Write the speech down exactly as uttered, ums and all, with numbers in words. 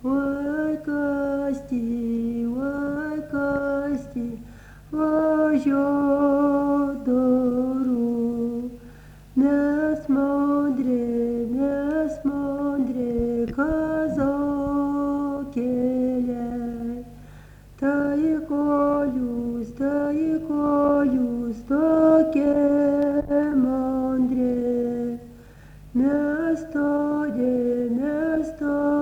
oi kasti, oi kasti, važiuodavau. Mes modri, mes modri kazokėliai, tai kojus, tai kojus tokie modri. Mes todė, mes todė.